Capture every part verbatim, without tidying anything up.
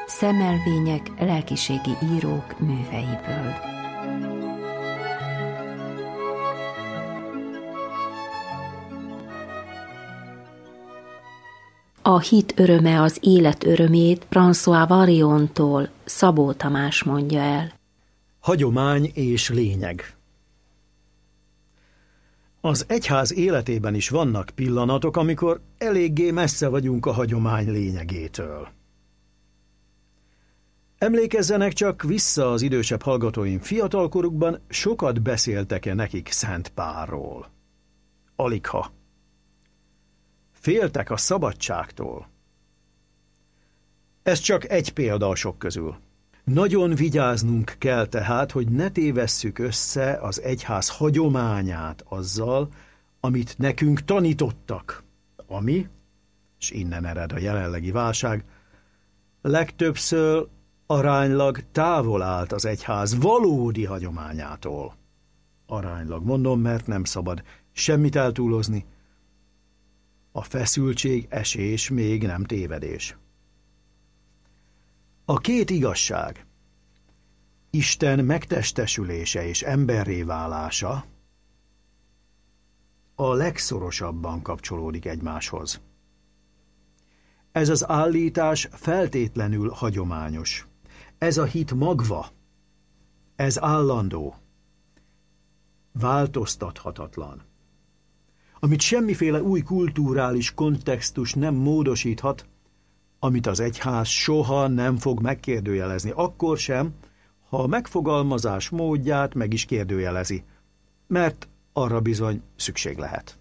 Szemelvények lelkiségi írók műveiből. A hit öröme az élet örömét François Variontól Szabó Tamás mondja el. Hagyomány és lényeg. Az egyház életében is vannak pillanatok, amikor eléggé messze vagyunk a hagyomány lényegétől. Emlékezzenek csak vissza az idősebb hallgatóim, fiatalkorukban sokat beszéltek-e nekik Szent Pálról? Aligha. Féltek a szabadságtól. Ez csak egy példa a sok közül. Nagyon vigyáznunk kell tehát, hogy ne tévesszük össze az egyház hagyományát azzal, amit nekünk tanítottak, ami, és innen ered a jelenlegi válság, legtöbbször aránylag távol állt az egyház valódi hagyományától. Aránylag mondom, mert nem szabad semmit eltúlozni. A feszültség esés még nem tévedés. A két igazság, Isten megtestesülése és emberré válása a legszorosabban kapcsolódik egymáshoz. Ez az állítás feltétlenül hagyományos. Ez a hit magva, ez állandó, változtathatatlan, amit semmiféle új kulturális kontextus nem módosíthat, amit az egyház soha nem fog megkérdőjelezni, akkor sem, ha a megfogalmazás módját meg is kérdőjelezi, mert arra bizony szükség lehet.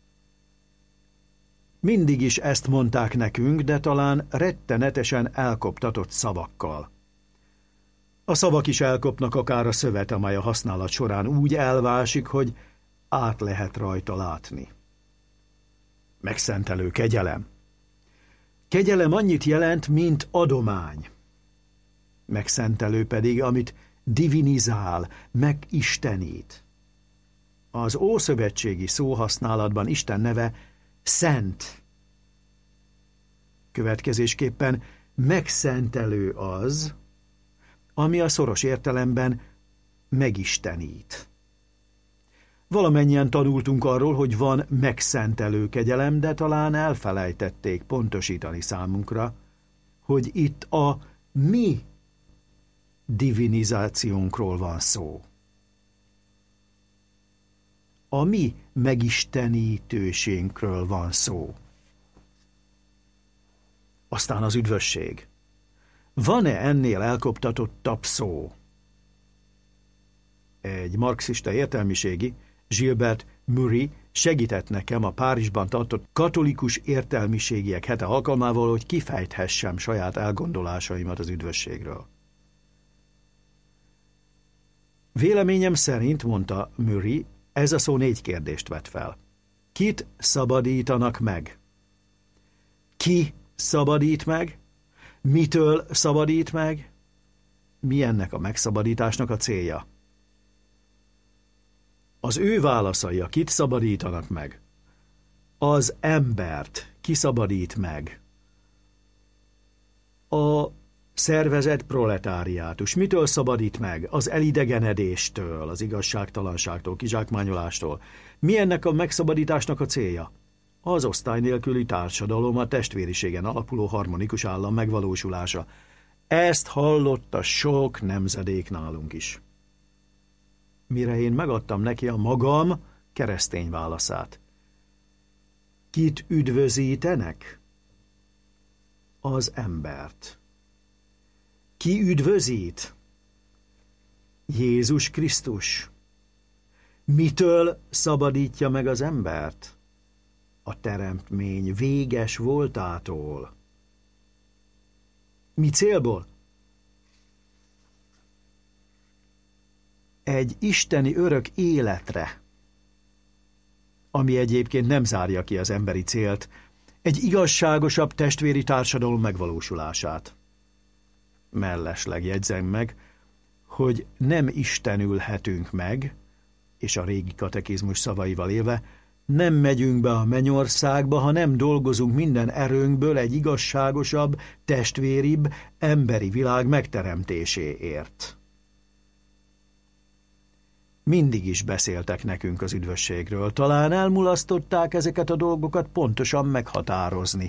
Mindig is ezt mondták nekünk, de talán rettenetesen elkoptatott szavakkal. A szavak is elkopnak, akár a szövet, amely a használat során úgy elvásik, hogy át lehet rajta látni. Megszentelő kegyelem. Kegyelem annyit jelent, mint adomány. Megszentelő pedig, amit divinizál, megistenít. Az ószövetségi szóhasználatban Isten neve szent. Következésképpen megszentelő az, ami a szoros értelemben megistenít. Valamennyien tanultunk arról, hogy van megszentelő kegyelem, de talán elfelejtették pontosítani számunkra, hogy itt a mi divinizációnkról van szó. A mi megistenítőségünkről van szó. Aztán az üdvösség. Van-e ennél elkoptatottabb szó? Egy marxista értelmiségi, Gilbert Murray segített nekem a Párizsban tartott katolikus értelmiségiek hete alkalmával, hogy kifejthessem saját elgondolásaimat az üdvösségről. Véleményem szerint, mondta Murray, ez a szó négy kérdést vet fel. Kit szabadítanak meg? Ki szabadít meg? Mitől szabadít meg? Mi ennek a megszabadításnak a célja? Az ő válaszai, a kit szabadítanak meg? Az embert kiszabadít meg. A szervezett proletáriátus mitől szabadít meg? Az elidegenedéstől, az igazságtalanságtól, kizsákmányolástól. Mi ennek a megszabadításnak a célja? Az osztály nélküli társadalom, a testvériségen alapuló harmonikus állam megvalósulása. Ezt hallotta sok nemzedék nálunk is. Mire én megadtam neki a magam keresztény válaszát. Kit üdvözítenek? Az embert. Ki üdvözít? Jézus Krisztus. Mitől szabadítja meg az embert? A teremtmény véges voltától. Mi célból? Egy isteni örök életre, ami egyébként nem zárja ki az emberi célt, egy igazságosabb testvéri társadalom megvalósulását. Mellesleg jegyzem meg, hogy nem istenülhetünk meg, és a régi katekizmus szavaival élve, Nem megyünk be a mennyországba, ha nem dolgozunk minden erőnkből egy igazságosabb, testvéribb, emberi világ megteremtéséért. Mindig is beszéltek nekünk az üdvösségről, talán elmulasztották ezeket a dolgokat pontosan meghatározni.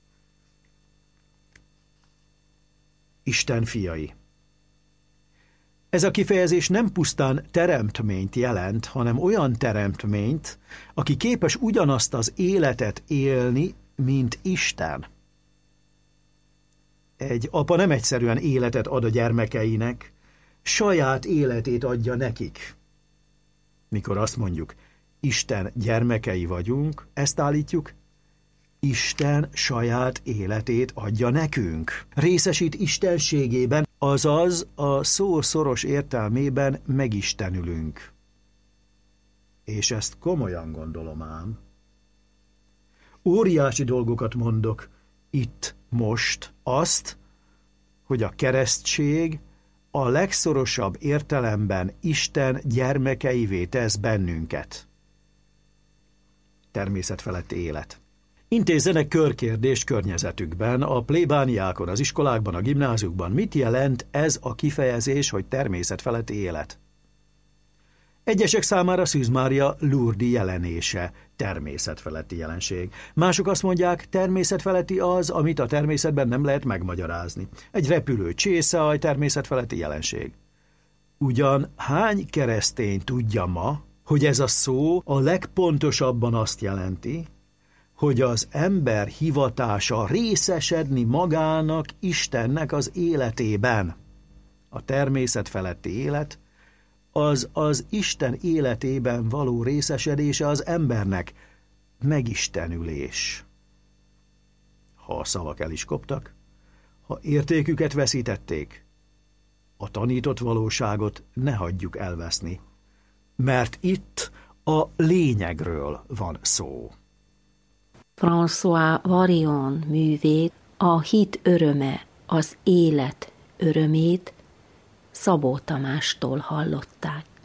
Isten fiai. Ez a kifejezés nem pusztán teremtményt jelent, hanem olyan teremtményt, aki képes ugyanazt az életet élni, mint Isten. Egy apa nem egyszerűen életet ad a gyermekeinek, saját életét adja nekik. Mikor azt mondjuk, Isten gyermekei vagyunk, ezt állítjuk, Isten saját életét adja nekünk. Részesít istenségében, azaz a szó szoros értelmében megistenülünk. És ezt komolyan gondolom ám. Óriási dolgokat mondok itt, most, azt, hogy a keresztség a legszorosabb értelemben Isten gyermekeivé tesz bennünket. Természetfeletti élet. Intézzenek körkérdést környezetükben, a plébániákon, az iskolákban, a gimnáziumban. Mit jelent ez a kifejezés, hogy természetfeletti élet? Egyesek számára Szűz Mária Lourdes jelenése, természetfeletti jelenség. Mások azt mondják, természetfeletti az, amit a természetben nem lehet megmagyarázni. Egy repülő csészehaj természetfeletti jelenség. Ugyan hány keresztény tudja ma, hogy ez a szó a legpontosabban azt jelenti, hogy az ember hivatása részesedni magának Istennek az életében. A természet feletti élet az az Isten életében való részesedése az embernek, megistenülés. Ha a szavak el is koptak, ha értéküket veszítették, a tanított valóságot ne hagyjuk elveszni, mert itt a lényegről van szó. François Varion művét, a hit öröme, az élet örömét Szabó Tamástól hallották.